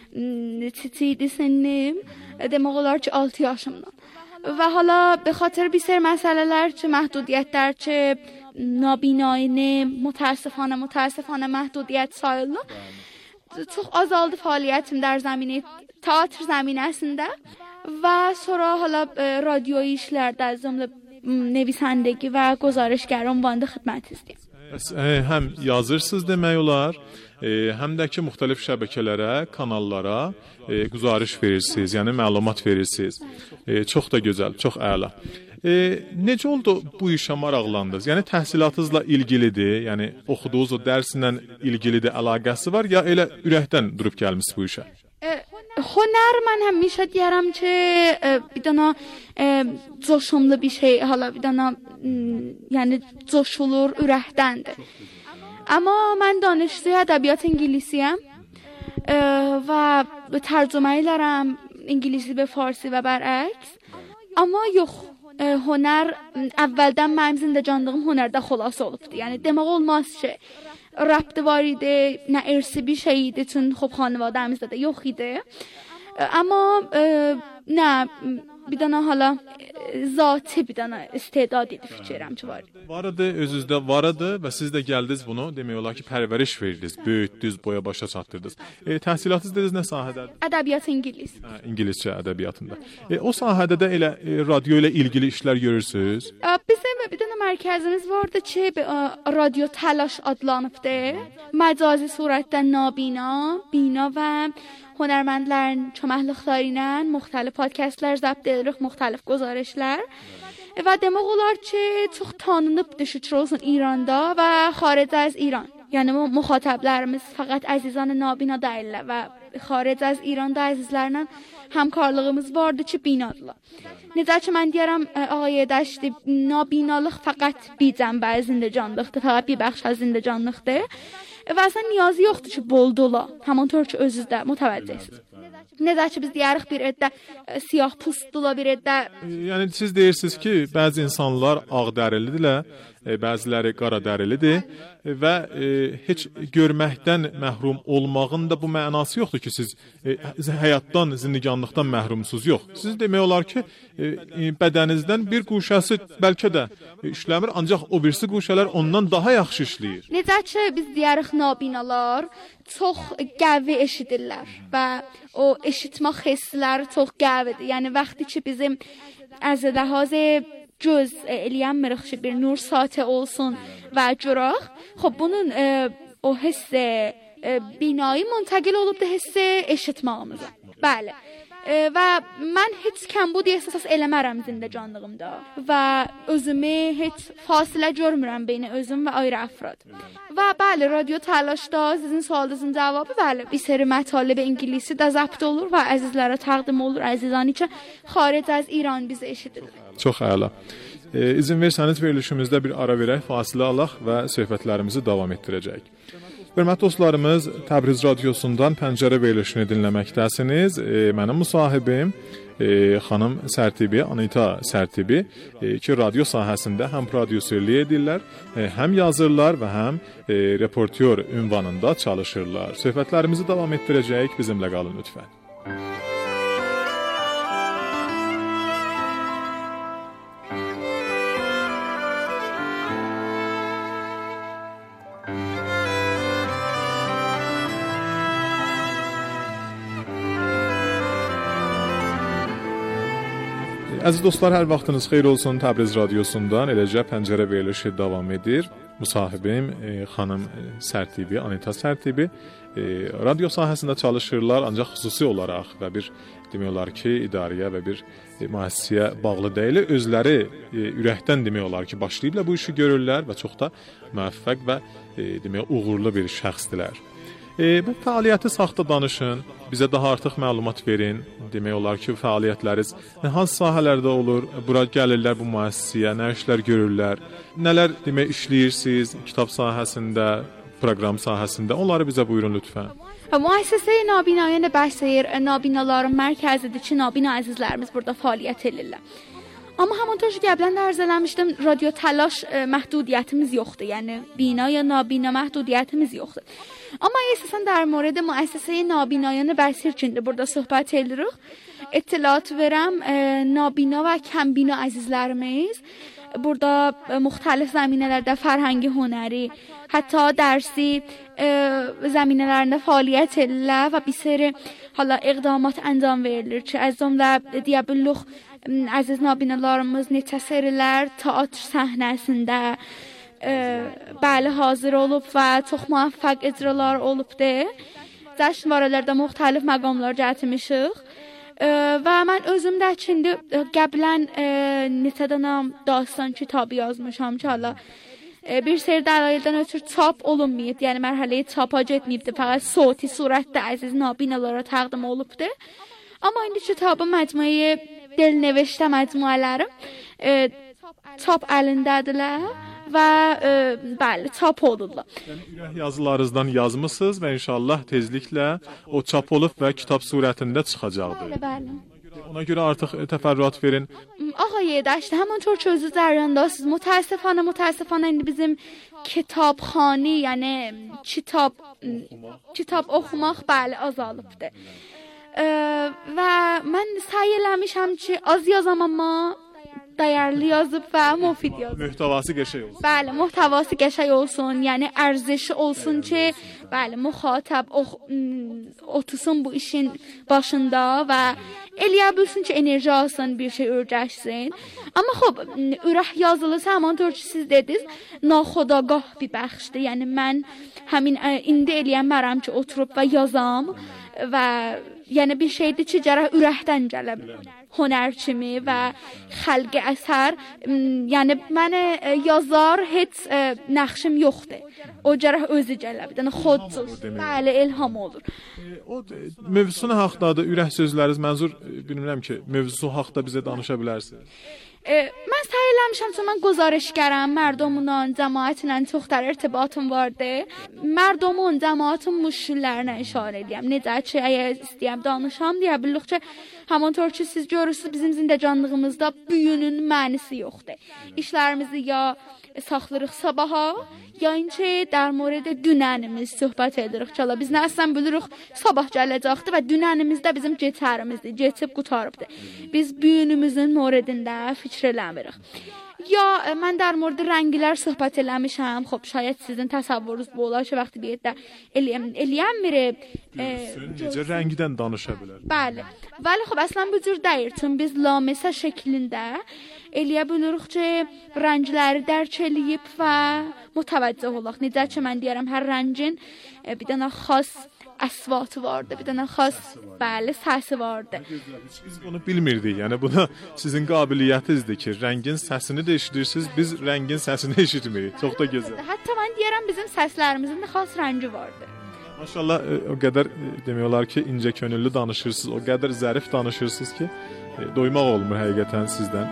titi sinnim. Demək olar ki, altı yaşımdan. Və hala به خاطر bir sər məsələlər ki, məhdudiyyətlər ki, nabinayini mütəəssifانه mütəəssifانه məhdudiyyət sayıldı. Çox azaldı fəaliyyətim در زمینه teatr زمینəsində və sonra hala radyo işlərdə az cümlə نویسندگی və گزارشگر ünvanında xidmətinizdəyəm. Həm yazırsınız demək olar, həm də ki müxtəlif şəbəkələrə, kanallara e, güzariş verirsiniz, yəni məlumat verirsiniz. E, çox da gözəl, çox əla. E, necə oldu bu işə maraqlandınız? Yəni təhsilatınızla ilgilidir, yəni oxuduğunuz o dərslə ilgilidir, əlaqəsi var ya elə ürəkdən durub gəlmisiniz bu işə? هنر من همیشه دیارم که بیدانا coşumlu bir şey hala بیدانا yəni coşulur ürəkdəndir. Amma mən danışçı ədəbiyyat ingilisiyəm və tərcümə edirəm İngilisi به فارسی və bərəks. Amma yox, هنر əvvəldən mənim zindəcandığım hünərdə xülasə olubdu. Yəni demək olmaz ki, ربط واریده نه ارسی bir şeydi چون خب خانواده‌مizdə də yox idi. Amma نه bir dana hala zati bir dana istedad idi fikirəm ki var. Var idi, özünüzdə var idi və siz də gəldiniz bunu demək olar ki, pərvəriş verdiniz, böyütdünüz, boya başa çatdırdınız. E, təhsilatınız dediniz nə sahədədir? Ədəbiyyat ingilis. Hə, ingiliscə ədəbiyyatında. E, o sahədə də elə e, radyo ilə ilgili işlər görürsüz? Bizim bir dana mərkəzimiz vardı ki, radyo təlaş adlanıbdı. Məcazi surətdə nabina, bina və هنرمندlərin köməklikləri ilə müxtəlif podkastlar zəbt edirik, müxtəlif گزارشlər. Və demək olar ki, çox tanınıbdır şükür olsun İranda və xaric az İran. Yəni müxatəblərimiz fəqət əzizan nabina deyillər və xaric az İranda əzizlərlə həmkarlığımız vardı ki, binadılar. Necə ki mən deyirəm ağay Dəşti, nabinalıq fəqət bir cənbə zindəcanlıqdır, fəqət bir bəxş az zindəcanlıqdır. və əslən niyazı yoxdur ki, bol dola. Həmantor ki, özünüz də mütəvəccihsiniz. Necə ki, biz deyərik bir eddə siyah pustula bir eddə. Yəni siz deyirsiniz ki, bəzi insanlar ağ dərilidirlər, bəziləri qara dərilidir və e, heç görməkdən məhrum olmağın da bu mənası yoxdur ki, siz e, həyatdan, zindiganlıqdan məhrumsuz yox. Siz demək olar ki, e, bədəninizdən bir quşəsi bəlkə də işləmir, ancaq o birisi quşələr ondan daha yaxşı işləyir. Necə ki, biz deyərik nabinalar çox qəvi eşidirlər və o eşitmə hissləri çox qəvidir. Yəni vaxtı ki, bizim az ləhaz göz eləyənmirik ki, bir nur saatı olsun və görək. Xub bunun e, o hiss e, binayı müntəqil olub da hiss eşitməyimizə. Bəli. E, və mən heç kəmbud əsas eləmərəm zindəcanlığımda və özümü heç fasilə görmürəm beyin özüm və ayrı əfrad. Və bəli, radio təlaşda sizin sualınızın cavabı bəli, bir seri mətalib İngilisi də zəbt olur və əzizlərə təqdim olur, əzizani ki, xaric az İran bizi eşidirlər. Çox əla. E, izin versəniz verilişimizdə bir ara verək, fasilə alaq və söhbətlərimizi davam etdirəcəyik. Hörmətli dostlarımız, Təbriz radiosundan Pəncərə verilişini dinləməkdəsiniz. E, mənim müsahibim e, xanım Sərtibi, Anita Sərtibi e, ki, radio sahəsində həm prodüserlik edirlər, e, həm yazırlar və həm e, reportyor ünvanında çalışırlar. Söhbətlərimizi davam etdirəcəyik, bizimlə qalın lütfən. Əziz dostlar, hər vaxtınız xeyir olsun. Təbriz radiosundan eləcə Pəncərə verilişi davam edir. Müsahibim e, xanım Sərtibi, Anita Sərtibi e, radio sahəsində çalışırlar, ancaq xüsusi olaraq və bir demək olar ki, idarəyə və bir e, müəssisəyə bağlı deyil. Özləri e, ürəkdən demək olar ki, başlayıblar bu işi görürlər və çox da müvəffəq və e, demək uğurlu bir şəxsdilər. E, bu fəaliyyəti saxta danışın, bizə daha artıq məlumat verin. Demək olar ki, fəaliyyətləriniz hansı sahələrdə olur? Bura gəlirlər bu müəssisəyə, nə işlər görürlər? Nələr demək işləyirsiniz kitab sahəsində, proqram sahəsində? Onları bizə buyurun lütfən. Müəssisə nabinayana bəsir, nabinaların mərkəzidir ki, nabina əzizlərimiz burada fəaliyyət edirlər. Amma həmantor ki, qəblən də arz eləmişdim, radio təlaş e, məhdudiyyətimiz yoxdur. Yəni, bina ya nabina məhdudiyyətimiz yoxdur. Amma əsasən در مورد müəssisəyə nabinayana bəsir üçün burada söhbət edirik. İttilat verəm, e, nabina və kəmbina əzizlərimiz burada e, müxtəlif zəminələrdə fərhəngi, hünəri, hətta dərsi e, zəminələrində fəaliyyət edirlər və bir seri hala iqdamat əncam verilir ki, az cümlə deyə bilərik əziz nabinalarımız neçə serilər teatr səhnəsində e, bəli hazır olub və çox müvəffəq icralar olubdur. Cəşnvarələrdə müxtəlif məqamlar gətirmişik. E, və mən özüm də içində qəblən e, neçə dənə dastan kitabı yazmışam ki, hala e, bir seri dəlaildən ötürü çap olunmayıb, yəni mərhələyə çapa getməyibdir, fəqət soti surətdə əziz nabinalara təqdim olubdur. Amma indi kitabın məcmuəyi del neviştə məcmuələrim e, çap əlindədirlər və e, bəli, çap olurlar. Yəni, ürək yazılarınızdan yazmısınız və inşallah tezliklə o çap olub və kitab surətində çıxacaqdır. Bəli, bəli. Ona görə artıq təfərrüat verin. Ağay Daşdə, həmin çox çözü cərəndasınız. Mütəəssifانه, mütəəssifانه indi bizim kitabxani, yəni kitab kitab oxumaq bəli azalıbdır. Ə, və mən səy eləmişəm ki, az yazam amma dəyərli yazıb və müfid yazıb. Mühtəvası qəşəng olsun. Bəli, mühtəvası qəşəng olsun, yəni ərzişi olsun ki, bəli, müxatab ox, otursun bu işin başında və eləyə bilsin ki, enerji alsın, bir şey öyrəşsin. Amma xop, ürək yazılısı həmantor ki, siz dediniz, naxodagah bir bəxşdir. Yəni mən həmin indi eləyənmərəm ki, oturub və yazam və yəni bir şeydir ki, gərək ürəkdən gələ hünər kimi və xəlqi əsər. Yəni mənə yazar heç ə, nəxşim yoxdur. O gərək özü gələ bir dənə xodcuz. Bəli, ilham olur. E, o mövzusuna haqdadır, ürək sözləriniz mənzur bilmirəm ki, mövzusu haqda bizə danışa bilərsiniz. Mən səy eləmişəm, çünki mən quzarışgərəm, mərdumla, cəmaətlə çoxdur irtibatım vardı. Mərdumun, cəmaətin müşkillərinə işarə edirəm. Necə ki, əgər istəyəm danışam, deyə bilirik ki, həmantor ki, siz görürsünüz, bizim zindəcanlığımızda büyünün mənisi yoxdur. İşlərimizi ya saxlayırıq sabaha, ya inki در مورد dünənimiz söhbət edirik. Çala biz nə əslən bilirik, sabah gələcəkdir və dünənimizdə bizim keçərimizdir, keçib qutarıbdır. Biz büyünümüzün moredində fikir eləmirik. Ya mən در مورد rənglər söhbət eləmişəm. Xop, şayət sizin təsəvvürünüz bu olar ki, vaxtı bir yerdə eləyəm, eləyəmirik. Necə rəngdən danışa bilər? Bəli. Vəli xop, əslən bu cür deyil. Çünki biz laməsə şəklində eləyə bilirik ki, rəngləri dərk eləyib və mütəvəccüh olaq. Necə ki, mən deyərəm, hər rəngin bir dənə xas əsvatı vardı, bir dənə xas, bəli, səsi vardı. Biz bunu bilmirdik. Yəni buna sizin qabiliyyətinizdir ki, rəngin səsini də eşidirsiniz, biz rəngin səsini eşitmirik. Çox da gözəl. Hətta mən deyərəm, bizim səslərimizin də xas rəngi vardı. Maşallah, o qədər demək olar ki, incə könüllü danışırsınız, o qədər zərif danışırsınız ki, doymaq olmur həqiqətən sizdən.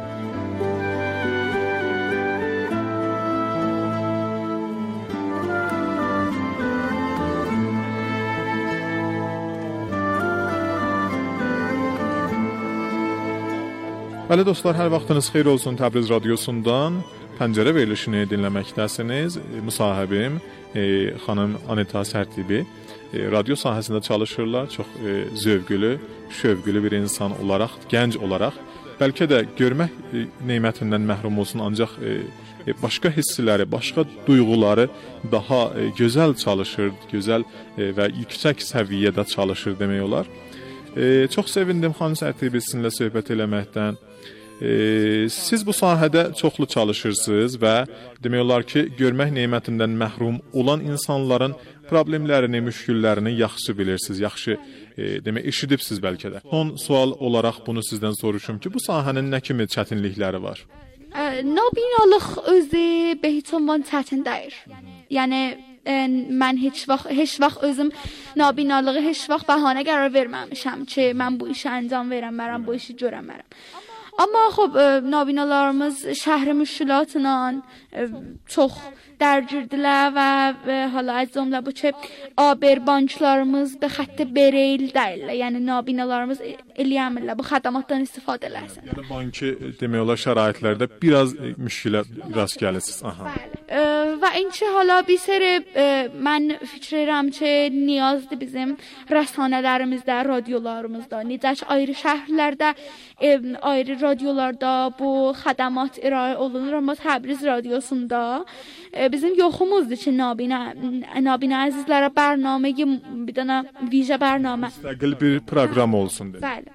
Bəli dostlar, hər vaxtınız xeyir olsun. Təbriz radiosundan Pəncərə verilişini dinləməkdəsiniz. Müsahibim e, xanım Anita Sərtibi e, radio sahəsində çalışırlar. Çox e, zövqlü, şövqlü bir insan olaraq, gənc olaraq, bəlkə də görmək e, nemətindən məhrum olsun, ancaq e, başqa hissləri, başqa duyğuları daha e, gözəl çalışır, gözəl e, və yüksək səviyyədə çalışır demək olar. E, çox sevindim xanım Sərtibi sizinlə söhbət eləməkdən. E, siz bu sahədə çoxlu çalışırsınız və demək olar ki, görmək nemətindən məhrum olan insanların problemlərini, müşküllərini yaxşı bilirsiniz, yaxşı e, demək eşidibsiz bəlkə də. Son sual olaraq bunu sizdən soruşum ki, bu sahənin nə kimi çətinlikləri var? E, nabinalıq özü به هیچ عنوان çətin deyil. Yəni mən heç vaxt heç vaxt özüm nabinalığı heç vaxt bəhanə qərar verməmişəm ki, mən bu işi anlam verəm, bu işi görəmərəm. Amma xop, nabinalarımız şəhər müşkilatla çox dərgirdilər və hala az cümlə bu ki, aber banklarımız به خط برil deyil. Yəni nabinalarımız eləyəmirlər bu xədmətdən istifadə eləsin. Yəni banki demək olar şəraitlərdə biraz müşkilə rast gəlirsiniz. Aha. Bəli. Və inki hala bir seri mən fikir edirəm ki, niyazdır bizim rəsanələrimizdə, radiolarımızda, necə ki ayrı şəhərlərdə, ayrı radiolarda bu xədmət irayə olunur, amma Təbriz radiosunda bizim yoxumuzdur ki, nabina nabina əzizlərə bərnaməyi bir dənə vicə bərnamə müstəqil bir proqram olsun dedim. Bəli.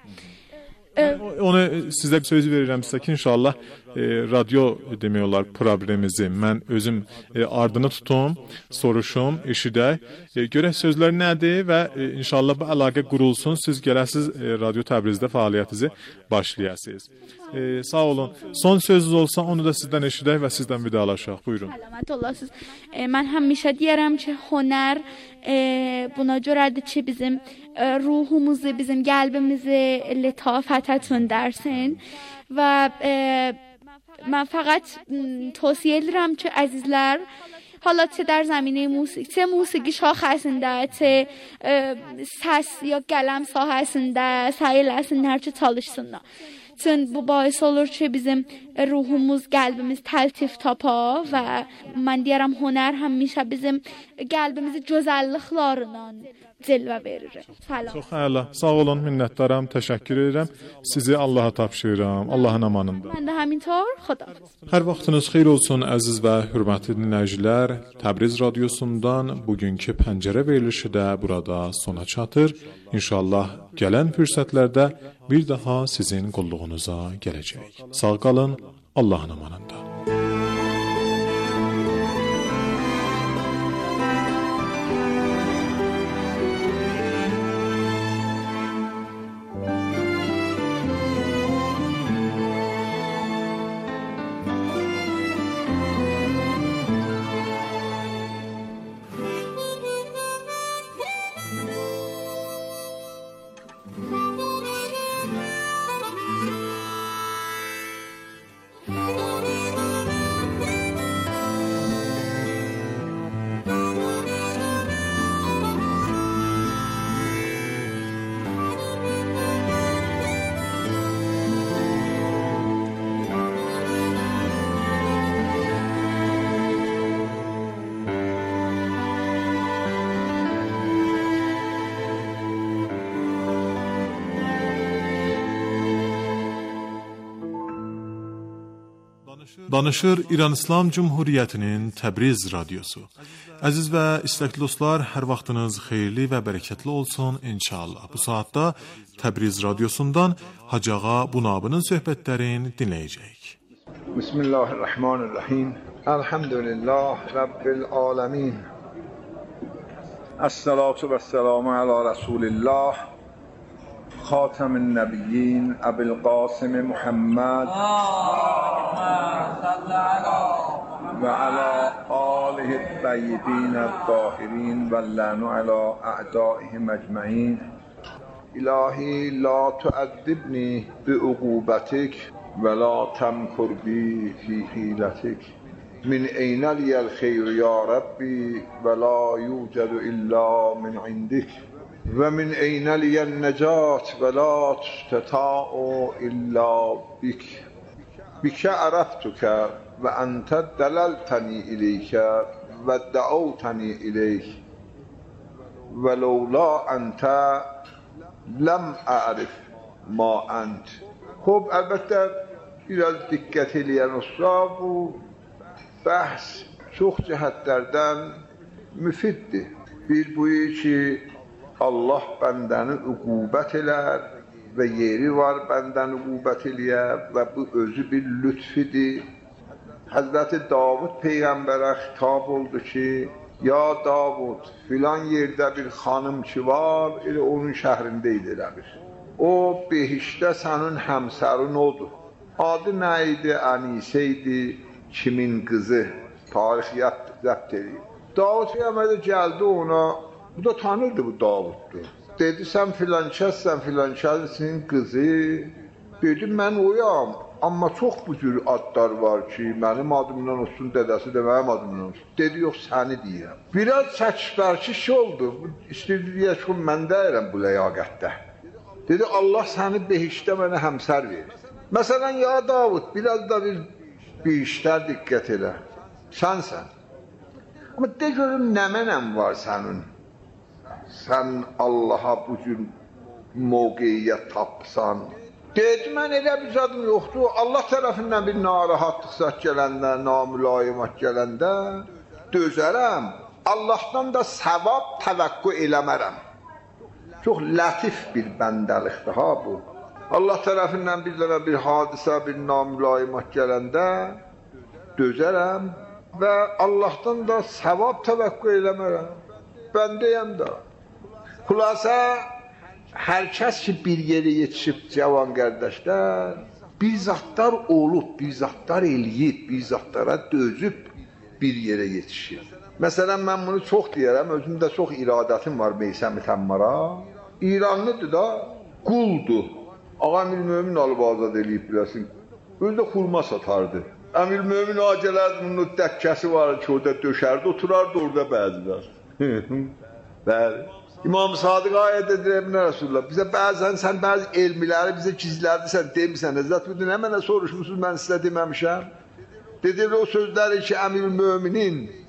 Onu sizə söz verirəm sizə ki, inşallah e, radio demək olar problemimizi mən özüm e, ardını tutum, soruşum, eşidək, e, görək sözlər nədir və e, inşallah bu əlaqə qurulsun, siz gələsiz e, Radio Təbrizdə fəaliyyətinizi başlayasınız. E, sağ olun. Son sözünüz olsa onu da sizdən eşidək və sizdən vidalaşaq. Buyurun. Səlamət olasınız. E, mən həmişə deyərəm ki, hünər e, buna görədir ki, bizim e, ruhumuzu, bizim qəlbimizi lətafətə dərsin və e, mən fəqət tövsiyə edirəm ki, əzizlər, حالا چه در زمینه موسیقی چه موسیقی şaxəsində, çe səs ya qələm sahəsində səy eləsinlər ki, çalışsınlar. Çünki bu bais olur ki, bizim ruhumuz, qəlbimiz təltif tapa və mən deyərəm hünər həmişə bizim qəlbimizi gözəlliklərlə cilvə verir. Salam. Çox əla. Sağ olun, minnətdaram, təşəkkür edirəm. Sizi Allaha tapşırıram. Allahın amanında. Mən də həmintor. Xuda. Hər vaxtınız xeyir olsun əziz və hörmətli dinləyicilər. Təbriz radiosundan bugünkü pəncərə verilişi də burada sona çatır. İnşallah gələn fürsətlərdə bir daha sizin qulluğunuza gələcək. Sağ qalın, Allahın amanında. Danışır İran İslam Cumhuriyyətinin Təbriz radiosu. Əziz və istəkli dostlar, hər vaxtınız xeyirli və bərəkətli olsun inşallah. Bu saatda Təbriz radiosundan Hacı Ağa Bunabının söhbətlərini dinləyəcəyik. Bismillahirrahmanirrahim. Elhamdülillah Rabbil alemin. Esselatu vesselamu ala Resulillah. Xatamin Nebiyyin Ebil Qasim Muhammed ve ala alihi tayyibin el-tahirin ve lanu ala a'daihim ecmaîn. İlahi la tu'addibni bi uqubetik ve la temkur bi fi hiletik. Min eynel yel khayr ya Rabbi ve la yucedu illa min indik. Ve min eynel yen necat ve la tustata'u illa bik. Bike araftuke ve ente delaltani ileyke ve da'avtani ileyk. Ve levla ente lem a'rif ma ent. Xub, əlbəttə biraz diqqət eləyən usta bu bəhs çox cəhətlərdən müfiddir. Bir buyu ki, Allah bəndəni uqubət elər və yeri var bəndəni uqubət eləyər və bu özü bir lütfidir. Həzrəti Davud Peyğəmbərə xitab oldu ki, ya Davud, filan yerdə bir xanım ki var, elə onun şəhrində idi elə bir. O, behişdə sənin həmsərin odur. Adı nə idi? Ənisə idi, kimin qızı? Tarixiyyət zəbt edib. Davud Peyğəmbər gəldi ona, bu da tanırdı bu Davuddur. Dedi, sən filan kəssən, filan kəsin qızı. Dedi, mən oyam, amma çox bu cür adlar var ki, mənim adımdan olsun, dədəsi də mənim adımdan olsun. Dedi, yox, səni deyirəm. Biraz çəkişbərkiş oldu, istəyirdi deyək ki, mən deyirəm bu ləyaqətdə. Dedi, Allah səni behişdə mənə həmsər verir. Məsələn, ya Davud, biraz da bir behişlər diqqət elə. Sənsən. Amma de görüm, nə mənəm var sənin? Sən Allaha bu cür mövqeyiyyət tapsan. Dedi, mən elə bir zadım yoxdur. Allah tərəfindən bir narahatlıqsat gələndə, namülayimat gələndə dözərəm. Allahdan da səvab təvəqqü eləmərəm. Çox lətif bir bəndəlikdir ha bu. Allah tərəfindən bir dənə bir hadisə, bir namülayimat gələndə dözərəm və Allahdan da səvab təvəqqü eləmərəm. Bəndəyəm də. Xülasə, hər kəs ki bir yerə yetişib cavan qardaşlar, bir zatlar olub, bir zatlar eləyib, bir zatlara dözüb bir yerə yetişib. Məsələn, mən bunu çox deyərəm, özümdə çox iradətim var Meysəm-i Təmmara. İranlıdır da, quldur. Ağa Əmir-Mömin alıb azad eləyib biləsin. Özü də xurma satardı. Əmir-Mömin ağa gələrdi, bunun dəkkəsi var ki, orada döşərdi, oturardı orada bəzilər. Bəli. İmam Sadiq ayət edir Əminə Rasulullah. Bizə bəzən sən bəzi elmiləri bizə gizlərdirsən, demirsən. Əzət budun, nə mənə soruşmuşsunuz, mən sizə deməmişəm. Dedir o sözləri ki, Əmir-Möminin